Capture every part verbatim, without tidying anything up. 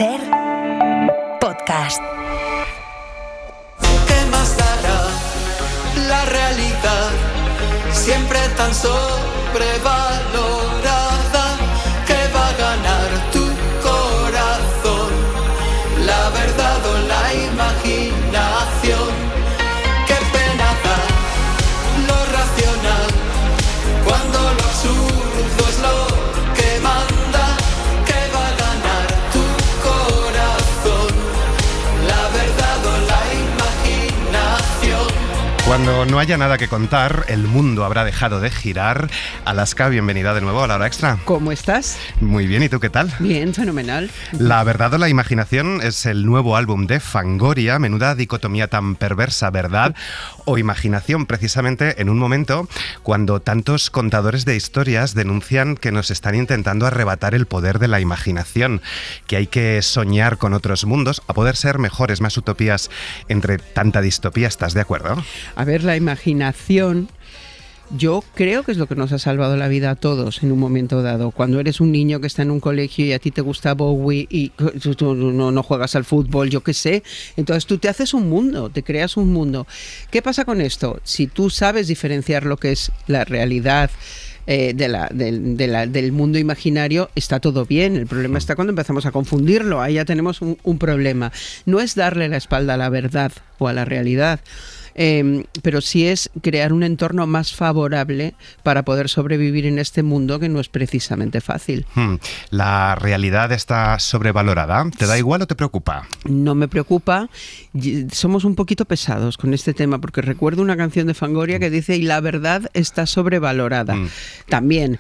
Ser podcast. ¿Qué más dará la realidad? Siempre tan sobrevalorada. ¿Qué va a ganar tu corazón? ¿La verdad o la imaginación? ¿Qué pena da lo racional cuando lo absurdo es lo que manda? ¿Qué va a ganar tu corazón? ¿La verdad o la imaginación? Cuando no haya nada que contar, el mundo habrá dejado de girar. Alaska, bienvenida de nuevo a La Hora Extra. ¿Cómo estás? Muy bien, ¿y tú qué tal? Bien, fenomenal. La verdad o la imaginación es el nuevo álbum de Fangoria, menuda dicotomía tan perversa, verdad o imaginación, precisamente en un momento cuando tantos contadores de historias denuncian que nos están intentando arrebatar el poder de la imaginación, que hay que soñar con otros mundos, a poder ser mejores, más utopías entre tanta distopía. ¿Estás de acuerdo? A ver, la imaginación, yo creo que es lo que nos ha salvado la vida a todos en un momento dado. Cuando eres un niño que está en un colegio y a ti te gusta Bowie y tú no, no juegas al fútbol, yo qué sé, entonces tú te haces un mundo, te creas un mundo. ¿Qué pasa con esto? Si tú sabes diferenciar lo que es la realidad Eh, de la, de, de la, del mundo imaginario, está todo bien. El problema está cuando empezamos a confundirlo. Ahí ya tenemos un, un problema. No es darle la espalda a la verdad o a la realidad, eh, pero sí es crear un entorno más favorable para poder sobrevivir en este mundo que no es precisamente fácil. Hmm. ¿La realidad está sobrevalorada? ¿Te da igual o te preocupa? No me preocupa. Somos un poquito pesados con este tema, porque recuerdo una canción de Fangoria que dice: y la verdad está sobrevalorada. Hmm. También.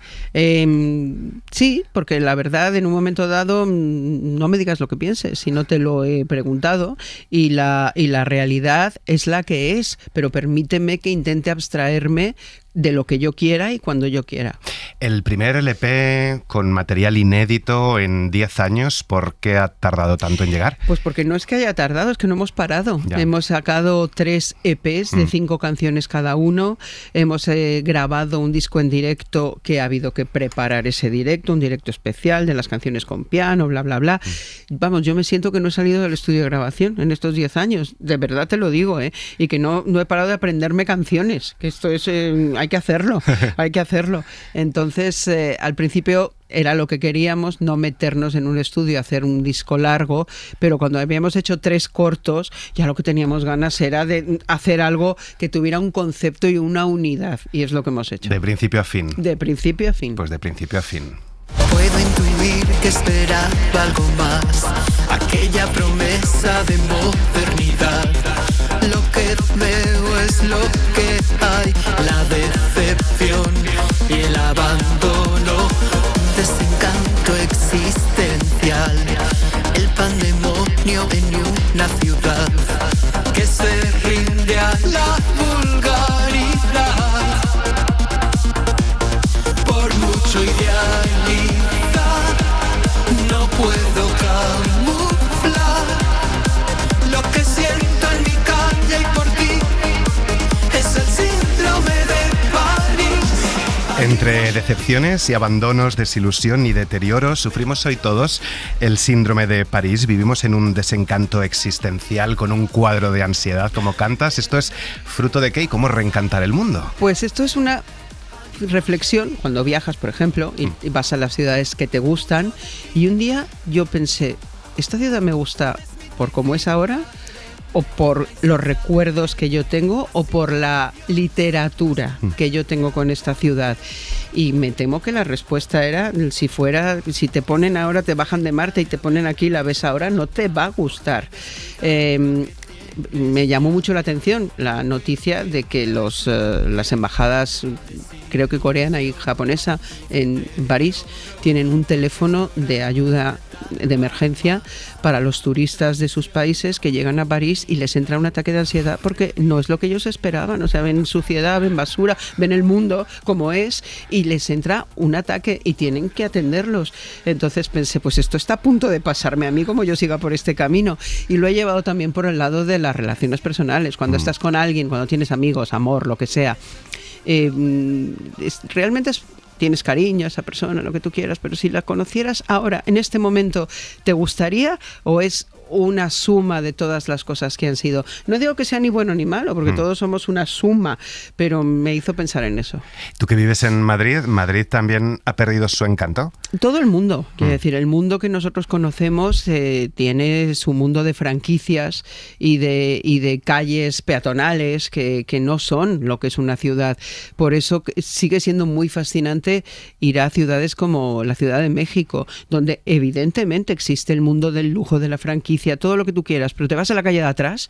Eh, sí, porque la verdad en un momento dado, no me digas lo que pienses, si no te lo he preguntado, y la, y la realidad es la que es, pero permíteme que intente abstraerme de lo que yo quiera y cuando yo quiera. El primer L P con material inédito en diez años, ¿por qué ha tardado tanto en llegar? Pues porque no es que haya tardado, es que no hemos parado. Ya. Hemos sacado tres E Pes de mm. cinco canciones cada uno, hemos eh, grabado un disco en directo que ha habido que preparar ese directo, un directo especial de las canciones con piano, bla, bla, bla. Mm. Vamos, yo me siento que no he salido del estudio de grabación en estos diez años, de verdad te lo digo, ¿eh? Y que no, no he parado de aprenderme canciones, que esto es... Eh, hay que hacerlo, hay que hacerlo. Entonces, eh, al principio era lo que queríamos, no meternos en un estudio a hacer un disco largo, pero cuando habíamos hecho tres cortos, ya lo que teníamos ganas era de hacer algo que tuviera un concepto y una unidad, y es lo que hemos hecho. De principio a fin. De principio a fin. Pues de principio a fin. Puedo intuir que esperaba algo más, aquella promesa de modernidad. Lo que veo es lo que hay, la decepción y el abandono, un desencanto existencial, el pandemonio en una ciudad que se rinde a la vulgaridad. Por mucho idealizar, no puedo camuflar lo que siento en mi calle y por ti. Es el síndrome de París. Entre decepciones y abandonos, desilusión y deterioro, sufrimos hoy todos el síndrome de París. Vivimos en un desencanto existencial con un cuadro de ansiedad. ¿Cómo cantas? ¿Esto es fruto de qué y cómo reencantar el mundo? Pues esto es una reflexión cuando viajas, por ejemplo, y, y vas a las ciudades que te gustan, y un día yo pensé, ¿esta ciudad me gusta por cómo es ahora, o por los recuerdos que yo tengo, o por la literatura que yo tengo con esta ciudad? Y me temo que la respuesta era, si fuera, si te ponen ahora, te bajan de Marte y te ponen aquí, la ves ahora, no te va a gustar. Eh, me llamó mucho la atención la noticia de que los, uh, las embajadas, creo que coreana y japonesa, en París, tienen un teléfono de ayuda de emergencia para los turistas de sus países que llegan a París y les entra un ataque de ansiedad porque no es lo que ellos esperaban. O sea, ven suciedad, ven basura, ven el mundo como es y les entra un ataque y tienen que atenderlos. Entonces pensé, pues esto está a punto de pasarme a mí como yo siga por este camino. Y lo he llevado también por el lado de las relaciones personales. Cuando mm. estás con alguien, cuando tienes amigos, amor, lo que sea, eh, es, realmente es tienes cariño a esa persona, lo que tú quieras, pero si la conocieras ahora, en este momento, ¿te gustaría o es una suma de todas las cosas que han sido? No digo que sea ni bueno ni malo, porque mm. todos somos una suma, pero me hizo pensar en eso. Tú que vives en Madrid, ¿Madrid también ha perdido su encanto? Todo el mundo, quiero mm. decir, el mundo que nosotros conocemos eh, tiene su mundo de franquicias y de, y de calles peatonales que, que no son lo que es una ciudad. Por eso sigue siendo muy fascinante ir a ciudades como la Ciudad de México, donde evidentemente existe el mundo del lujo de la franquicia, todo lo que tú quieras, pero te vas a la calle de atrás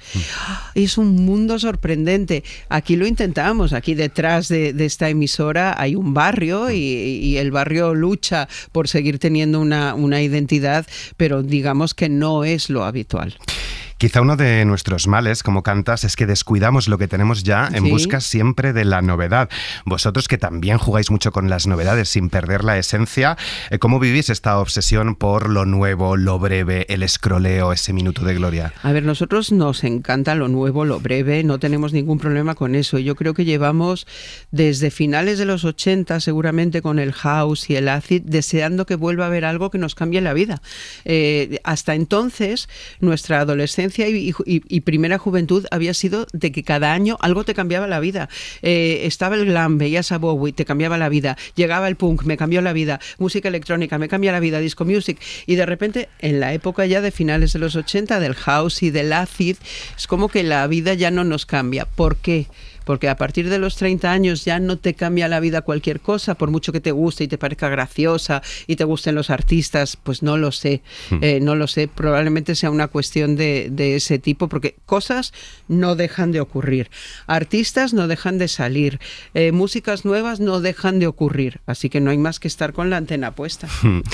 y es un mundo sorprendente. Aquí lo intentamos, aquí detrás de, de esta emisora hay un barrio y, y el barrio lucha por seguir teniendo una, una identidad, pero digamos que no es lo habitual. Quizá uno de nuestros males, como cantas, es que descuidamos lo que tenemos ya en ¿Sí? busca siempre de la novedad. Vosotros que también jugáis mucho con las novedades sin perder la esencia, ¿cómo vivís esta obsesión por lo nuevo, lo breve, el escroleo, ese minuto de gloria? A ver, nosotros nos encanta lo nuevo, lo breve, no tenemos ningún problema con eso. Yo creo que llevamos desde finales de los ochenta, seguramente con el house y el acid, deseando que vuelva a haber algo que nos cambie la vida. Eh, hasta entonces, nuestra adolescencia Y, y, y primera juventud había sido de que cada año algo te cambiaba la vida. Eh, estaba el glam, veías a Bowie, te cambiaba la vida. Llegaba el punk, me cambió la vida. Música electrónica, me cambia la vida. Disco music. Y de repente, en la época ya de finales de los ochenta, del house y del acid, es como que la vida ya no nos cambia. ¿Por qué? Porque a partir de los treinta años ya no te cambia la vida cualquier cosa, por mucho que te guste y te parezca graciosa y te gusten los artistas, pues no lo sé, eh, no lo sé, probablemente sea una cuestión de, de ese tipo, porque cosas no dejan de ocurrir, artistas no dejan de salir, eh, músicas nuevas no dejan de ocurrir, así que no hay más que estar con la antena puesta.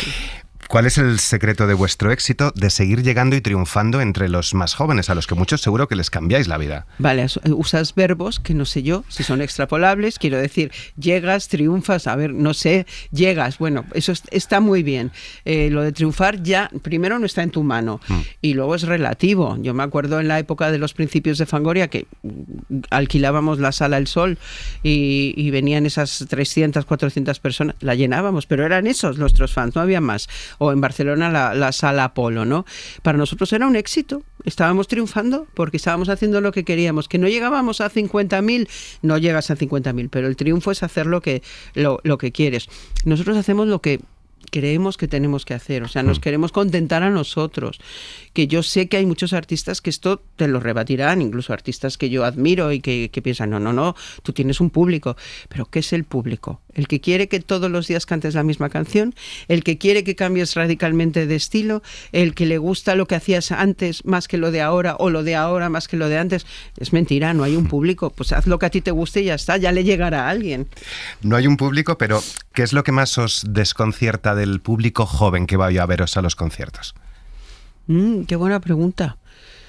¿Cuál es el secreto de vuestro éxito de seguir llegando y triunfando entre los más jóvenes, a los que muchos seguro que les cambiáis la vida? Vale, usas verbos que no sé yo si son extrapolables, quiero decir, llegas, triunfas, a ver, no sé, llegas, bueno, eso está muy bien. Eh, lo de triunfar ya, primero no está en tu mano mm. y luego es relativo. Yo me acuerdo en la época de los principios de Fangoria que alquilábamos la Sala El Sol y, y venían esas trescientas, cuatrocientas personas, la llenábamos, pero eran esos nuestros fans, no había más. O en Barcelona la, la Sala Apolo, ¿no? Para nosotros era un éxito, estábamos triunfando porque estábamos haciendo lo que queríamos, que no llegábamos a cincuenta mil, no llegas a cincuenta mil, pero el triunfo es hacer lo que, lo, lo que quieres. Nosotros hacemos lo que creemos que tenemos que hacer, o sea, nos mm. queremos contentar a nosotros, que yo sé que hay muchos artistas que esto te lo rebatirán, incluso artistas que yo admiro y que, que piensan, no, no, no, tú tienes un público, pero ¿qué es el público? El que quiere que todos los días cantes la misma canción, el que quiere que cambies radicalmente de estilo, el que le gusta lo que hacías antes más que lo de ahora o lo de ahora más que lo de antes. Es mentira, no hay un público, pues haz lo que a ti te guste y ya está, ya le llegará a alguien. No hay un público, pero ¿qué es lo que más os desconcierta del público joven que vaya a veros a los conciertos? Mm, qué buena pregunta.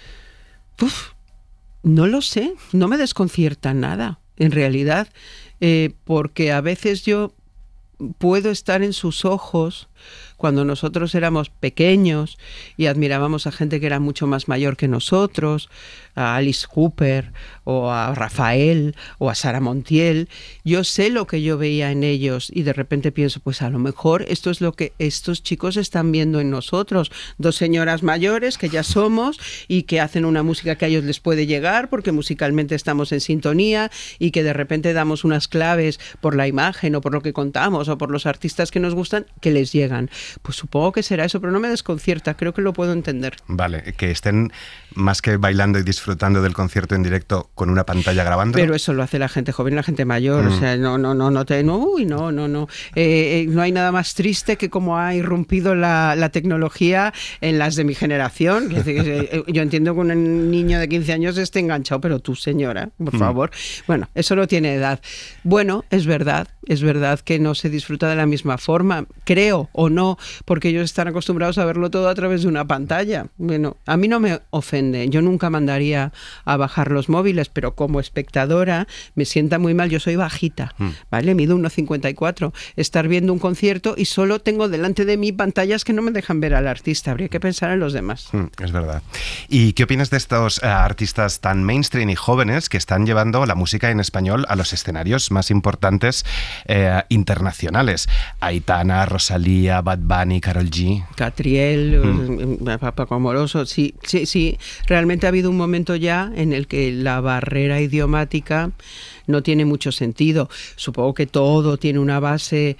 Uf, no lo sé, no me desconcierta nada, en realidad, eh, porque a veces yo puedo estar en sus ojos cuando nosotros éramos pequeños y admirábamos a gente que era mucho más mayor que nosotros, a Alice Cooper o a Rafael o a Sara Montiel. Yo sé lo que yo veía en ellos y de repente pienso, pues a lo mejor esto es lo que estos chicos están viendo en nosotros, dos señoras mayores que ya somos y que hacen una música que a ellos les puede llegar porque musicalmente estamos en sintonía y que de repente damos unas claves por la imagen o por lo que contamos o por los artistas que nos gustan que les llegan. Pues supongo que será eso, pero no me desconcierta, creo que lo puedo entender. Vale, que estén más que bailando y disfrutando del concierto en directo con una pantalla grabando. Pero eso lo hace la gente joven y la gente mayor, mm. o sea, no, no, no, no, te, no, uy, no, no, no. Eh, eh, no hay nada más triste que como ha irrumpido la, la tecnología en las de mi generación. Yo entiendo que un niño de quince años esté enganchado, pero tú, señora, por mm. favor. Bueno, eso no tiene edad. Bueno, es verdad, es verdad que no se disfruta de la misma forma, creo, o no, porque ellos están acostumbrados a verlo todo a través de una pantalla. Bueno, a mí no me ofende, yo nunca mandaría a bajar los móviles, pero como espectadora me sienta muy mal, yo soy bajita, mm. ¿vale? Mido uno cincuenta y cuatro, estar viendo un concierto y solo tengo delante de mí pantallas que no me dejan ver al artista, habría que pensar en los demás. Mm, es verdad. ¿Y qué opinas de estos uh, artistas tan mainstream y jóvenes que están llevando la música en español a los escenarios más importantes eh, internacionales. Aitana, Rosalía, Bad Bunny, Karol G. Catriel, Mm. Paco Amoroso, sí, sí, sí. Realmente ha habido un momento ya en el que la barrera idiomática no tiene mucho sentido. Supongo que todo tiene una base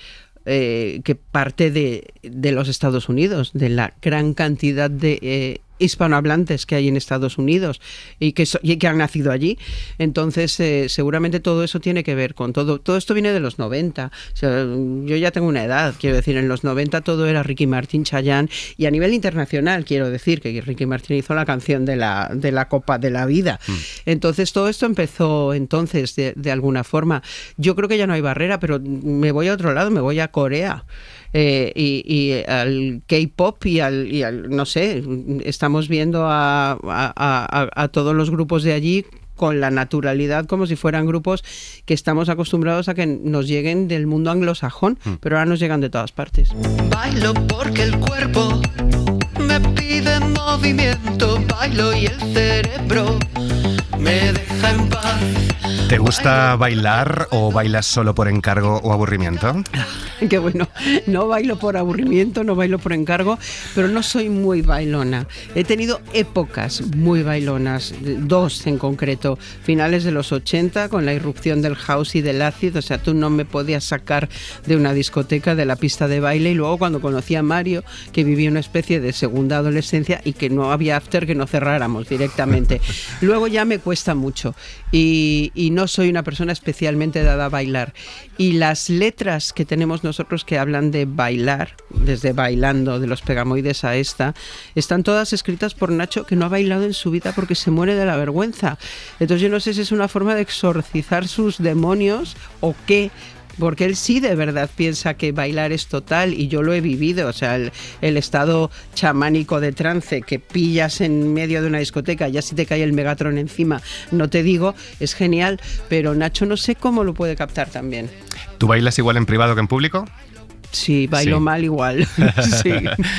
eh, que parte de, de los Estados Unidos, de la gran cantidad de eh, hispanohablantes que hay en Estados Unidos y que, so, y que han nacido allí. Entonces, eh, seguramente todo eso tiene que ver con todo. Todo esto viene de los noventa. O sea, yo ya tengo una edad, quiero decir, en los noventa todo era Ricky Martin, Chayanne, y a nivel internacional, quiero decir, que Ricky Martin hizo la canción de la, de la Copa de la Vida. Mm. Entonces, todo esto empezó entonces, de, de alguna forma. Yo creo que ya no hay barrera, pero me voy a otro lado, me voy a Corea. Eh, y, y al K-pop y al, y al, no sé, estamos viendo a, a, a, a todos los grupos de allí con la naturalidad, como si fueran grupos que estamos acostumbrados a que nos lleguen del mundo anglosajón, mm. pero ahora nos llegan de todas partes. Bailo porque el cuerpo me pide movimiento, bailo y el cerebro me deja en paz. ¿Te gusta bailar o bailas solo por encargo o aburrimiento? Qué bueno, no bailo por aburrimiento, no bailo por encargo, pero no soy muy bailona. He tenido épocas muy bailonas, dos en concreto, finales de los ochenta con la irrupción del house y del acid, o sea, tú no me podías sacar de una discoteca, de la pista de baile, y luego cuando conocí a Mario, que vivía una especie de segunda adolescencia y que no había after que no cerráramos directamente. Luego ya me cuesta mucho y, y no soy una persona especialmente dada a bailar. Y las letras que tenemos nosotros que hablan de bailar, desde Bailando, de los Pegamoides a esta, están todas escritas por Nacho, que no ha bailado en su vida porque se muere de la vergüenza. Entonces yo no sé si es una forma de exorcizar sus demonios o qué, porque él sí de verdad piensa que bailar es total, y yo lo he vivido, o sea, el, el estado chamánico de trance que pillas en medio de una discoteca, ya si te cae el Megatron encima, no te digo, es genial, pero Nacho no sé cómo lo puede captar también. ¿Tú bailas igual en privado que en público? Sí, bailo sí. mal igual. Sí.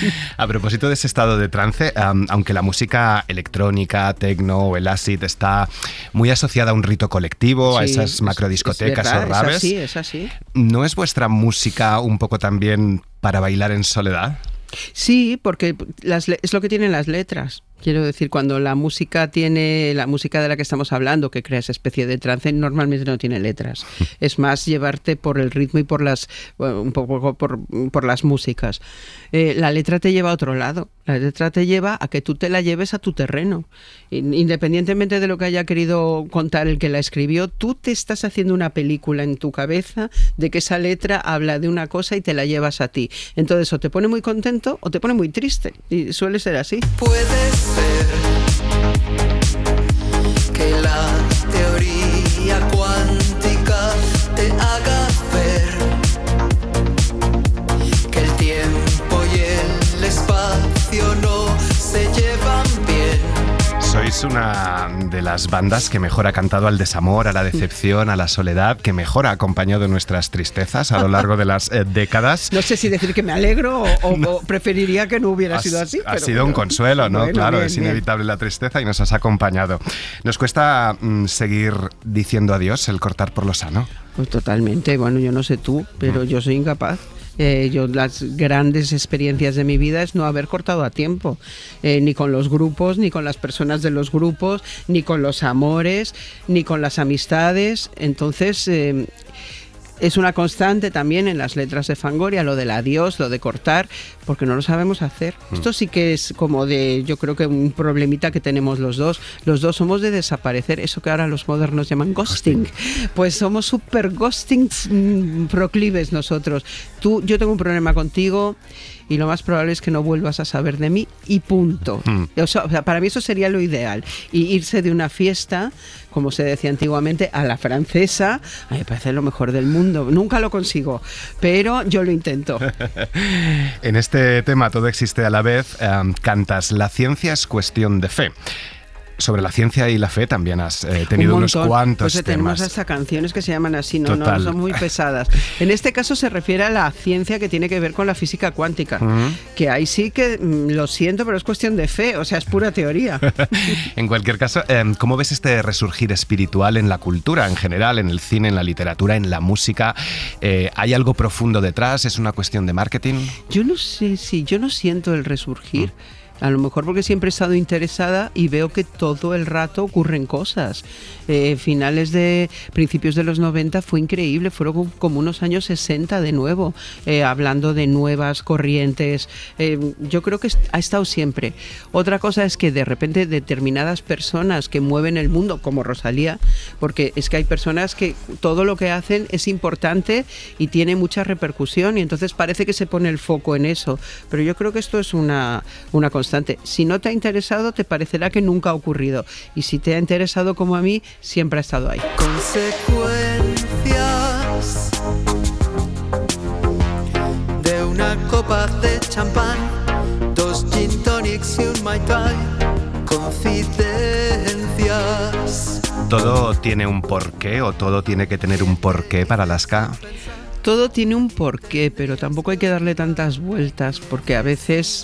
A propósito de ese estado de trance, um, aunque la música electrónica, techno o el acid está muy asociada a un rito colectivo, sí, a esas macrodiscotecas es, es verdad, o raves, es así, es así. ¿No es vuestra música un poco también para bailar en soledad? Sí, porque las, es lo que tienen las letras. Quiero decir, cuando la música tiene, la música de la que estamos hablando, que crea esa especie de trance, normalmente no tiene letras. Es más llevarte por el ritmo y por las, bueno, un poco por, por las músicas. Eh, la letra te lleva a otro lado. La letra te lleva a que tú te la lleves a tu terreno. Independientemente de lo que haya querido contar el que la escribió, tú te estás haciendo una película en tu cabeza de que esa letra habla de una cosa y te la llevas a ti. Entonces, o te pone muy contento o te pone muy triste. Y suele ser así. Puedes que la teoría cuántica te haga ver que el tiempo y el espacio no se llevan bien. Sois una de las bandas que mejor ha cantado al desamor, a la decepción, a la soledad, que mejor ha acompañado nuestras tristezas a lo largo de las eh, décadas. No sé si decir que me alegro o, o, no. o preferiría que no hubiera ha, sido así. Ha pero sido bueno. un consuelo, ¿no? Bueno, claro, bien, es bien. inevitable la tristeza y nos has acompañado. ¿Nos cuesta mm, seguir diciendo adiós, el cortar por lo sano? Pues totalmente. Bueno, yo no sé tú, pero mm. yo soy incapaz. Eh, yo las grandes experiencias de mi vida es no haber cortado a tiempo, eh, ni con los grupos, ni con las personas de los grupos, ni con los amores, ni con las amistades. Entonces eh, es una constante también en las letras de Fangoria, lo del adiós, lo de cortar, porque no lo sabemos hacer. Mm. Esto sí que es como de, yo creo que un problemita que tenemos los dos. Los dos somos de desaparecer, eso que ahora los modernos llaman ghosting. ghosting. Pues somos súper ghosting mmm, proclives nosotros. Tú, yo tengo un problema contigo y lo más probable es que no vuelvas a saber de mí y punto. Mm. O sea, para mí eso sería lo ideal. Y irse de una fiesta, como se decía antiguamente, a la francesa, a mí me parece lo mejor del mundo. Nunca lo consigo, pero yo lo intento. En este tema Todo existe a la vez, um, cantas: la ciencia es cuestión de fe. Sobre la ciencia y la fe también has eh, tenido Un unos montón. cuantos Pues temas. tenemos hasta canciones que se llaman así, no, no Total. son muy pesadas. En este caso se refiere a la ciencia que tiene que ver con la física cuántica, Uh-huh. que ahí sí que, mm, lo siento, pero es cuestión de fe, o sea, es pura teoría. En cualquier caso, eh, ¿cómo ves este resurgir espiritual en la cultura en general, en el cine, en la literatura, en la música? Eh, ¿Hay algo profundo detrás? ¿Es una cuestión de marketing? Yo no sé si, yo no siento el resurgir. A lo mejor porque siempre he estado interesada y veo que todo el rato ocurren cosas. Eh, finales de principios de los noventa fue increíble, fueron como unos años sesenta de nuevo, eh, hablando de nuevas corrientes. Eh, yo creo que ha estado siempre. Otra cosa es que de repente determinadas personas que mueven el mundo, como Rosalía, porque es que hay personas que todo lo que hacen es importante y tiene mucha repercusión y entonces parece que se pone el foco en eso. Pero yo creo que esto es una, una constante. Si no te ha interesado, te parecerá que nunca ha ocurrido. Y si te ha interesado como a mí, siempre ha estado ahí. Consecuencias de una copa de champán, dos gin tonics y un mai tai. Confidencias. ¿Todo tiene un porqué o todo tiene que tener un porqué para Alaska? Todo tiene un porqué, pero tampoco hay que darle tantas vueltas, porque a veces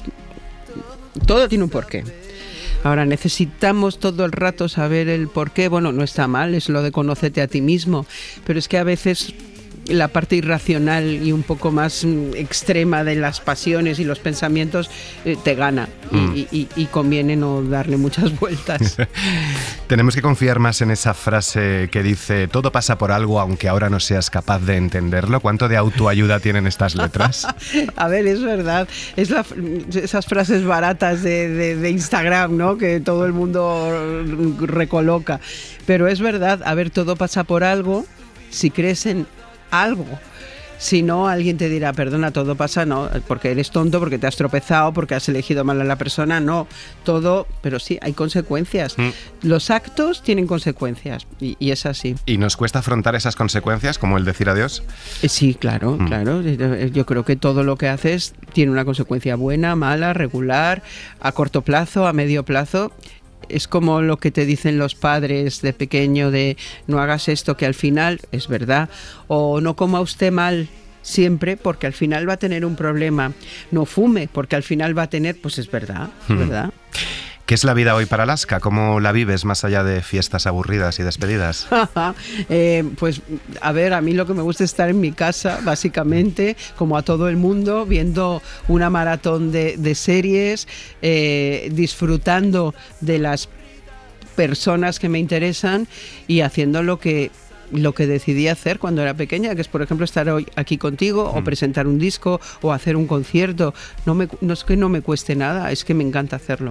todo tiene un porqué. Ahora, necesitamos todo el rato saber el porqué. Bueno, no está mal, es lo de conócete a ti mismo, pero es que a veces la parte irracional y un poco más mm, extrema de las pasiones y los pensamientos eh, te gana Mm. y, y, y conviene no darle muchas vueltas. Tenemos que confiar más en esa frase que dice todo pasa por algo aunque ahora no seas capaz de entenderlo. ¿Cuánto de autoayuda tienen estas letras? A ver, es verdad, es la, esas frases baratas de, de, de Instagram, ¿no? Que todo el mundo recoloca, pero es verdad, a ver, todo pasa por algo, si crees en algo. Si no, alguien te dirá, perdona, todo pasa, no, porque eres tonto, porque te has tropezado, porque has elegido mal a la persona, no, todo, pero sí, hay consecuencias. Mm. Los actos tienen consecuencias y, y es así. ¿Y nos cuesta afrontar esas consecuencias, como el decir adiós? Eh, Sí, claro, Mm. claro. Yo creo que todo lo que haces tiene una consecuencia buena, mala, regular, a corto plazo, a medio plazo. Es como lo que te dicen los padres de pequeño de no hagas esto que al final es verdad, o no coma usted mal siempre porque al final va a tener un problema, no fume porque al final va a tener, pues es verdad, es verdad. ¿Qué es la vida hoy para Alaska? ¿Cómo la vives más allá de fiestas aburridas y despedidas? eh, pues a ver, a mí lo que me gusta es estar en mi casa, básicamente, como a todo el mundo, viendo una maratón de, de series, eh, disfrutando de las personas que me interesan y haciendo lo que lo que decidí hacer cuando era pequeña, que es por ejemplo estar hoy aquí contigo mm. o presentar un disco o hacer un concierto. No, me, no es que no me cueste nada, es que me encanta hacerlo.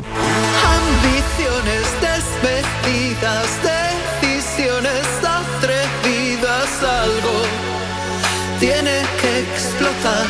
Ambiciones desmedidas, decisiones atrevidas, algo tiene que explotar.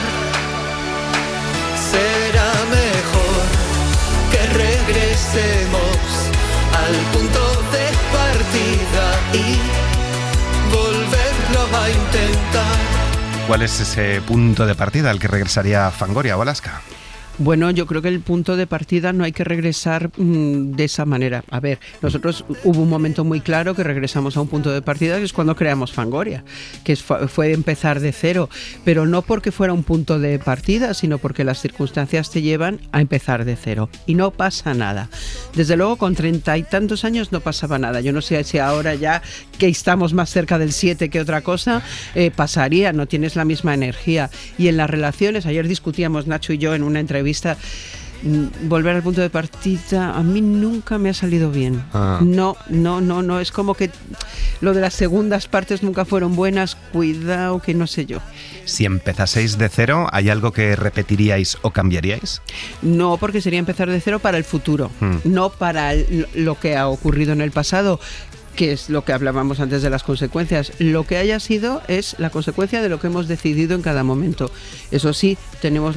Será mejor que regresemos al punto de partida y volverlo a intentar. ¿Cuál es ese punto de partida al que regresaría Fangoria o Alaska? Bueno, yo creo que el punto de partida no hay que regresar mmm, de esa manera. A ver, nosotros hubo un momento muy claro que regresamos a un punto de partida, que es cuando creamos Fangoria, que fue, fue empezar de cero, pero no porque fuera un punto de partida, sino porque las circunstancias te llevan a empezar de cero. Y no pasa nada. Desde luego, con treinta y tantos años no pasaba nada. Yo no sé si ahora ya que estamos más cerca del siete que otra cosa, eh, pasaría, no tienes la misma energía. Y en las relaciones, ayer discutíamos Nacho y yo en una entrevista, Vista, volver al punto de partida a mí nunca me ha salido bien. Ah. No, no, no, no. Es como que lo de las segundas partes nunca fueron buenas. Cuidado que no sé yo. Si empezaseis de cero, ¿hay algo que repetiríais o cambiaríais? No, porque sería empezar de cero para el futuro, hmm. no para lo que ha ocurrido en el pasado, que es lo que hablábamos antes de las consecuencias. Lo que haya sido es la consecuencia de lo que hemos decidido en cada momento. Eso sí, tenemos la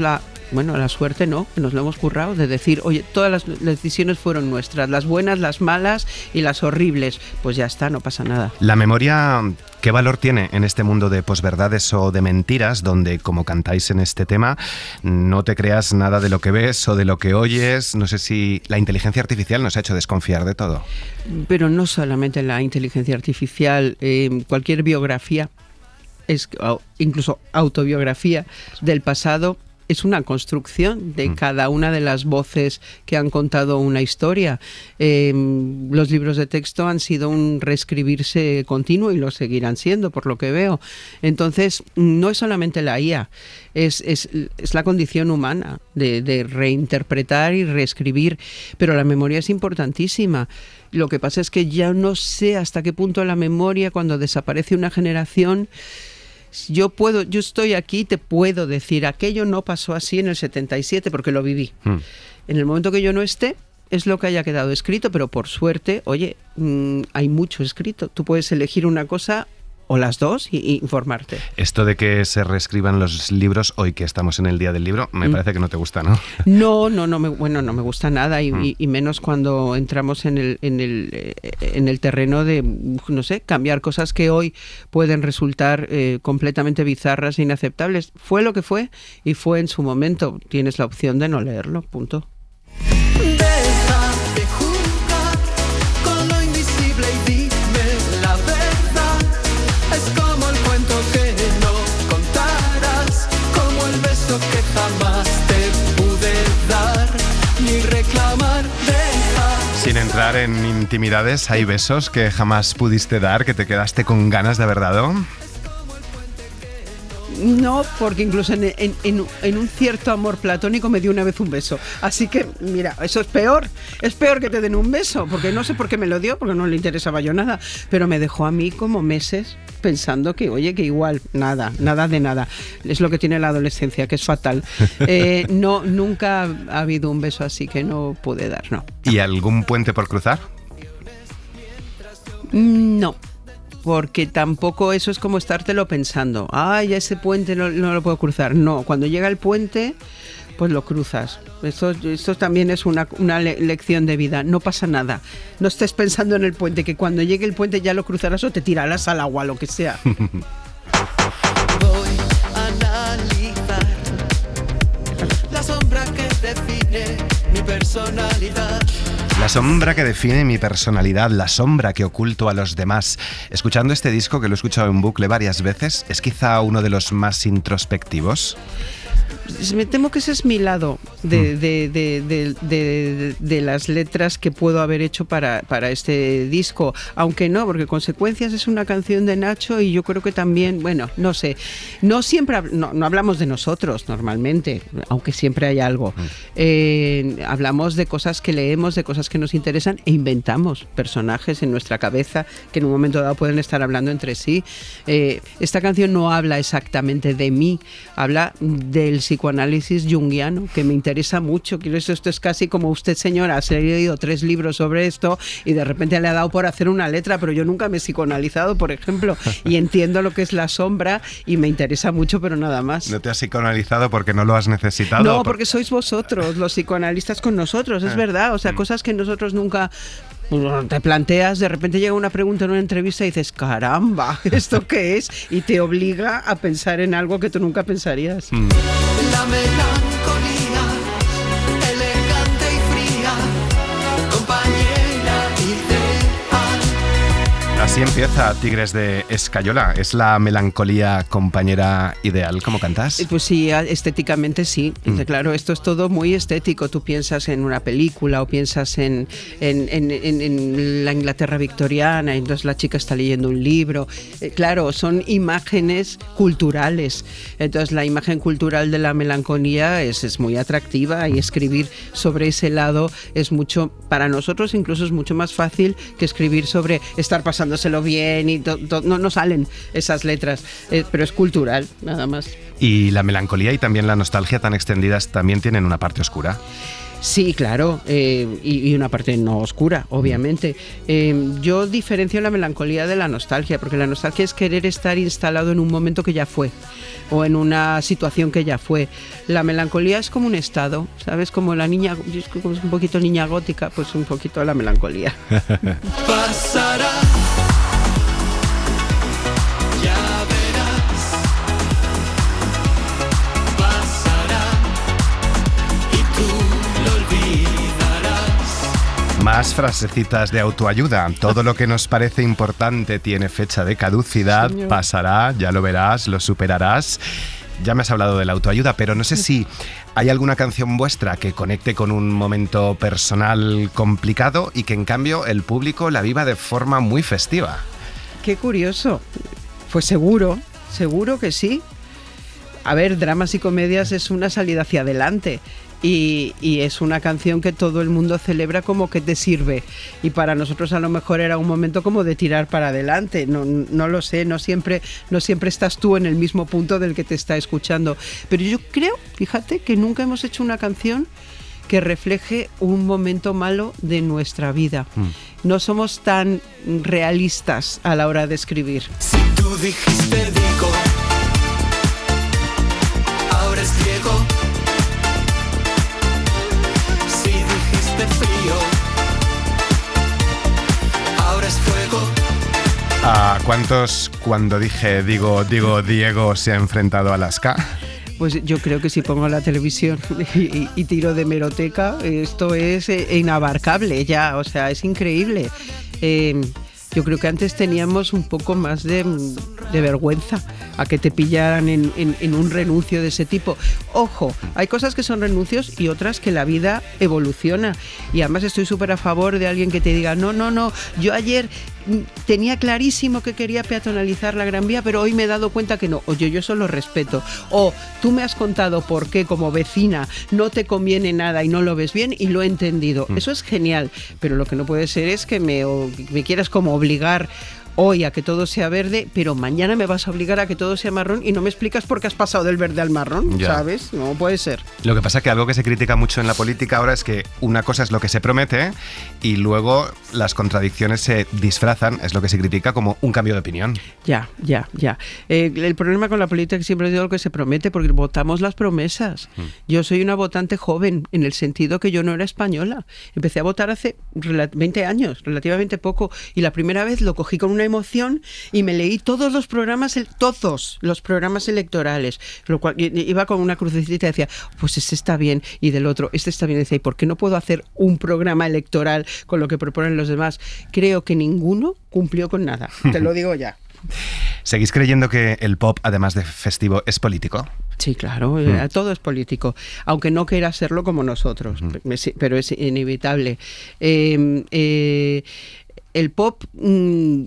bueno, la suerte no, que nos lo hemos currado, de decir, oye, todas las decisiones fueron nuestras, las buenas, las malas y las horribles, pues ya está, no pasa nada. La memoria, ¿qué valor tiene en este mundo de posverdades o de mentiras, donde, como cantáis en este tema, no te creas nada de lo que ves o de lo que oyes? No sé si la inteligencia artificial nos ha hecho desconfiar de todo. Pero no solamente la inteligencia artificial, eh, cualquier biografía, es, incluso autobiografía del pasado, es una construcción de cada una de las voces que han contado una historia. Eh, los libros de texto han sido un reescribirse continuo y lo seguirán siendo, por lo que veo. Entonces, no es solamente la I A, es, es, es la condición humana de, de reinterpretar y reescribir, pero la memoria es importantísima. Lo que pasa es que ya no sé hasta qué punto la memoria, cuando desaparece una generación, Yo puedo, yo estoy aquí, te puedo decir, aquello no pasó así en el setenta y siete porque lo viví. Mm. En el momento que yo no esté, es lo que haya quedado escrito, pero por suerte, oye, mmm, hay mucho escrito. Tú puedes elegir una cosa o las dos y, y informarte. Esto de que se reescriban los libros hoy que estamos en el Día del Libro, me mm. parece que no te gusta, ¿no? No, no, no me, bueno, no me gusta nada y, mm. y, y menos cuando entramos en el, en el, en el terreno de, no sé, cambiar cosas que hoy pueden resultar eh, completamente bizarras e inaceptables. Fue lo que fue y fue en su momento. Tienes la opción de no leerlo, punto. Deja de jugar con lo invisible y dime la verdad. Es como el cuento que no contarás, como el beso que jamás te pude dar ni reclamar. Deja. Sin entrar en intimidades, ¿hay besos que jamás pudiste dar, que te quedaste con ganas de haber dado? No, porque incluso en, en, en, en un cierto amor platónico me dio una vez un beso. Así que, mira, eso es peor. Es peor que te den un beso, porque no sé por qué me lo dio, porque no le interesaba yo nada. Pero me dejó a mí como meses pensando que, oye, que igual, nada, nada de nada. Es lo que tiene la adolescencia, que es fatal. Eh, no, nunca ha habido un beso así que no pude dar, no. ¿Y algún puente por cruzar? No. Porque tampoco eso es como estártelo pensando. Ay, ese puente no, no lo puedo cruzar. No, cuando llega el puente, pues lo cruzas. Esto, esto también es una, una le- lección de vida. No pasa nada. No estés pensando en el puente, que cuando llegue el puente ya lo cruzarás o te tirarás al agua, lo que sea. Voy a analizar la sombra que define mi personalidad. La sombra que define mi personalidad, la sombra que oculto a los demás. Escuchando este disco, que lo he escuchado en bucle varias veces, ¿es quizá uno de los más introspectivos? Me temo que ese es mi lado de, de, de, de, de, de las letras que puedo haber hecho para, para este disco, aunque no, porque Consecuencias es una canción de Nacho y yo creo que también, bueno, no sé, no siempre no, no hablamos de nosotros normalmente, aunque siempre hay algo. Eh, hablamos de cosas que leemos, de cosas que nos interesan e inventamos personajes en nuestra cabeza que en un momento dado pueden estar hablando entre sí. Eh, esta canción no habla exactamente de mí, habla del psicoanálisis junguiano, que me interesa mucho. Esto es casi como usted, señora, se ha leído tres libros sobre esto y de repente le ha dado por hacer una letra, pero yo nunca me he psicoanalizado, por ejemplo, y entiendo lo que es la sombra y me interesa mucho, pero nada más. ¿No te has psicoanalizado porque no lo has necesitado? No, porque sois vosotros, los psicoanalistas con nosotros, es verdad. O sea, cosas que nosotros nunca... te planteas, de repente llega una pregunta en una entrevista y dices, caramba, ¿esto qué es? Y te obliga a pensar en algo que tú nunca pensarías. Mm. La melancolía, elegante y fría, compañera ideal. Así empieza Tigres de Escayola. ¿Es la melancolía compañera ideal? ¿Cómo cantas? Pues sí, estéticamente sí. Mm. Claro, esto es todo muy estético. Tú piensas en una película o piensas en, en, en, en, en la Inglaterra victoriana y entonces la chica está leyendo un libro. Eh, claro, son imágenes culturales. Entonces la imagen cultural de la melancolía es, es muy atractiva y escribir sobre ese lado es mucho, para nosotros incluso es mucho más fácil que escribir sobre estar pasándoselo bien y to, to, no, no salen esas letras, eh, pero es cultural, nada más. ¿Y la melancolía y también la nostalgia tan extendidas también tienen una parte oscura? Sí, claro, eh, y, y una parte no oscura, obviamente. Eh, yo diferencio la melancolía de la nostalgia, porque la nostalgia es querer estar instalado en un momento que ya fue, o en una situación que ya fue. La melancolía es como un estado, ¿sabes? Como la niña, como es un poquito niña gótica, pues un poquito la melancolía. Pasará. Ya verás. Pasará. Y tú lo olvidarás. Más frasecitas de autoayuda. Todo lo que nos parece importante tiene fecha de caducidad. Señor. Pasará, ya lo verás, lo superarás. Ya me has hablado de la autoayuda, pero no sé si hay alguna canción vuestra que conecte con un momento personal complicado y que en cambio el público la viva de forma muy festiva. Qué curioso. Pues seguro, seguro que sí. A ver, dramas y comedias es una salida hacia adelante. Y, y es una canción que todo el mundo celebra como que te sirve, y para nosotros a lo mejor era un momento como de tirar para adelante. No, no lo sé, no siempre, no siempre estás tú en el mismo punto del que te está escuchando, pero yo creo, fíjate, que nunca hemos hecho una canción que refleje un momento malo de nuestra vida. Mm. No somos tan realistas a la hora de escribir. Si tú dijiste digo, ahora es ciego. Frío, ahora es fuego. ¿A cuántos cuando dije digo, digo Diego se ha enfrentado a Alaska? Pues yo creo que si pongo la televisión y, y tiro de hemeroteca, esto es inabarcable ya, o sea, es increíble. Eh, yo creo que antes teníamos un poco más de, de vergüenza a que te pillaran en, en, en un renuncio de ese tipo. Ojo, hay cosas que son renuncios y otras que la vida evoluciona. Y además estoy súper a favor de alguien que te diga, no, no, no, yo ayer tenía clarísimo que quería peatonalizar la Gran Vía, pero hoy me he dado cuenta que no. Oye, yo eso lo respeto. O tú me has contado por qué como vecina no te conviene nada y no lo ves bien y lo he entendido. Mm. Eso es genial, pero lo que no puede ser es que me, me quieras como obligar hoy a que todo sea verde, pero mañana me vas a obligar a que todo sea marrón y no me explicas por qué has pasado del verde al marrón, ya. ¿Sabes? No puede ser. Lo que pasa es que algo que se critica mucho en la política ahora es que una cosa es lo que se promete y luego las contradicciones se disfrazan, es lo que se critica como un cambio de opinión. Ya, ya, ya. Eh, el problema con la política es que siempre digo lo que se promete porque votamos las promesas. Mm. Yo soy una votante joven en el sentido que yo no era española. Empecé a votar hace veinte años, relativamente poco, y la primera vez lo cogí con una emoción y me leí todos los programas, todos los programas electorales, lo cual iba con una crucecita y decía, pues este está bien, y del otro, este está bien, y decía, ¿y por qué no puedo hacer un programa electoral con lo que proponen los demás? Creo que ninguno cumplió con nada, te lo digo ya. ¿Seguís creyendo que el pop, además de festivo, es político? Sí, claro, mm. todo es político, aunque no quiera serlo como nosotros, mm. pero es inevitable. Eh, eh, el pop, mmm,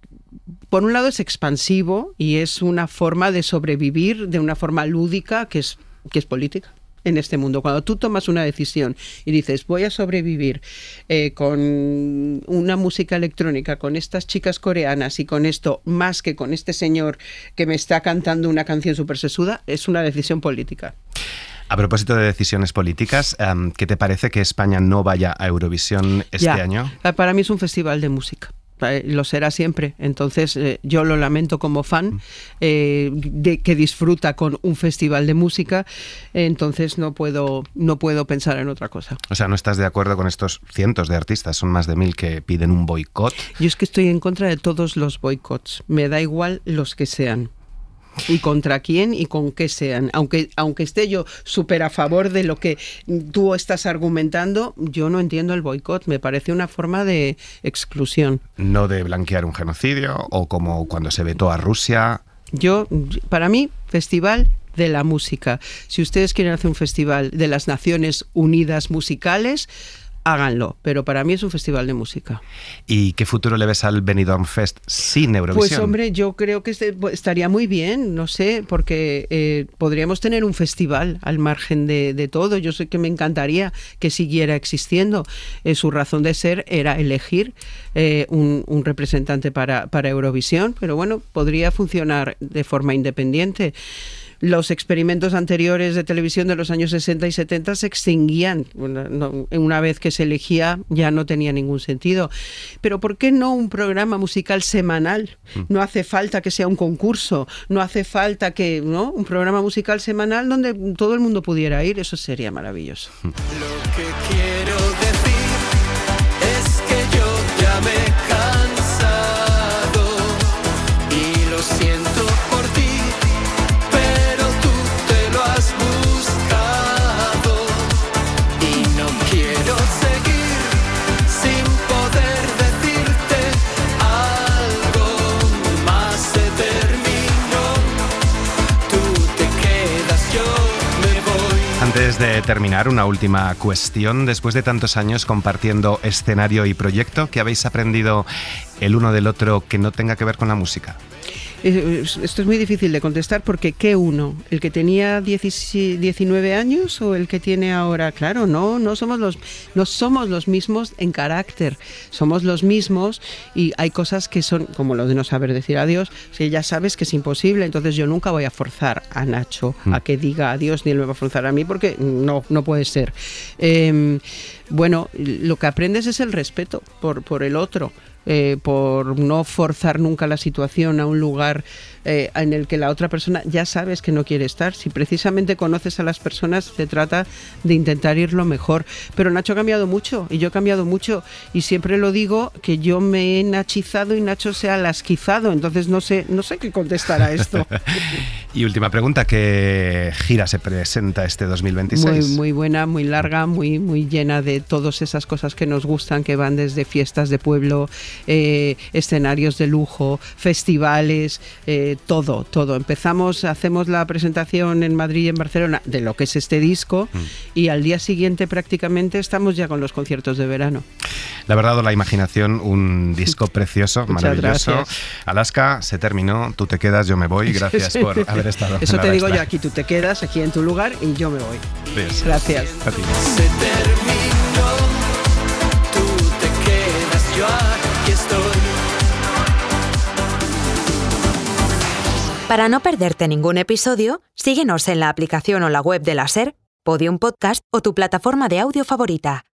por un lado, es expansivo y es una forma de sobrevivir de una forma lúdica que es, que es política en este mundo. Cuando tú tomas una decisión y dices, voy a sobrevivir eh, con una música electrónica, con estas chicas coreanas y con esto, más que con este señor que me está cantando una canción súper sesuda, es una decisión política. A propósito de decisiones políticas, um, ¿qué te parece que España no vaya a Eurovisión este ya, año? Para mí es un festival de música. Lo será siempre, entonces eh, yo lo lamento como fan eh, de, que disfruta con un festival de música, entonces no puedo, no puedo pensar en otra cosa. O sea, ¿no estás de acuerdo con estos cientos de artistas, son más de mil, que piden un boicot? Yo es que estoy en contra de todos los boicots, me da igual los que sean. Y contra quién y con qué sean. Aunque, aunque esté yo súper a favor de lo que tú estás argumentando, yo no entiendo el boicot. Me parece una forma de exclusión. No de blanquear un genocidio, o como cuando se vetó a Rusia. Yo, para mí, festival de la música. Si ustedes quieren hacer un festival de las Naciones Unidas musicales, háganlo, pero para mí es un festival de música. ¿Y qué futuro le ves al Benidorm Fest sin Eurovisión? Pues hombre, yo creo que este, estaría muy bien, no sé, porque eh, podríamos tener un festival al margen de, de todo. Yo sé que me encantaría que siguiera existiendo. Eh, su razón de ser era elegir eh, un, un representante para, para Eurovisión, pero bueno, podría funcionar de forma independiente. los experimentos anteriores de televisión de los años sesenta y setenta se extinguían. Una, no, una vez que se elegía ya no tenía ningún sentido. Pero ¿por qué no un programa musical semanal? No hace falta que sea un concurso, no hace falta que, ¿no? Un programa musical semanal donde todo el mundo pudiera ir, eso sería maravilloso. Lo que quiero decir es que yo ya me he cansado y lo siento por ti, pero tú te lo has buscado y no quiero seguir sin poder decirte algo más. Se terminó, tú te quedas, yo me voy. Antes de terminar, una última cuestión. Después de tantos años compartiendo escenario y proyecto, ¿qué habéis aprendido el uno del otro que no tenga que ver con la música? Esto es muy difícil de contestar porque ¿qué uno? ¿El que tenía diecinueve años o el que tiene ahora? Claro, no, no somos los, no somos los mismos en carácter, somos los mismos y hay cosas que son, como lo de no saber decir adiós, que ya sabes que es imposible, entonces yo nunca voy a forzar a Nacho mm. a que diga adiós, ni él me va a forzar a mí porque no, no puede ser. Eh, bueno, lo que aprendes es el respeto por, por el otro. Eh, por no forzar nunca la situación a un lugar eh, en el que la otra persona ya sabes que no quiere estar. Si precisamente conoces a las personas, se trata de intentar ir lo mejor. Pero Nacho ha cambiado mucho y yo he cambiado mucho y siempre lo digo que yo me he nachizado y Nacho se ha lasquizado, entonces no sé, no sé qué contestar a esto. Y última pregunta, ¿qué gira se presenta este dos mil veintiséis? Muy, muy buena, muy larga, muy, muy llena de todas esas cosas que nos gustan, que van desde fiestas de pueblo, Eh, escenarios de lujo, festivales, eh, todo, todo. Empezamos, hacemos la presentación en Madrid y en Barcelona de lo que es este disco mm. y al día siguiente prácticamente estamos ya con los conciertos de verano. La verdad o la imaginación, un disco precioso, Muchas maravilloso. Gracias. Alaska, se terminó, tú te quedas, yo me voy. Gracias por haber estado. Eso en te la digo extra. yo, aquí tú te quedas, aquí en tu lugar y yo me voy. Pues, Gracias. A ti. Se terminó, tú te quedas, yo aquí estoy. Para no perderte ningún episodio, síguenos en la aplicación o la web de la SER, Podium Podcast o tu plataforma de audio favorita.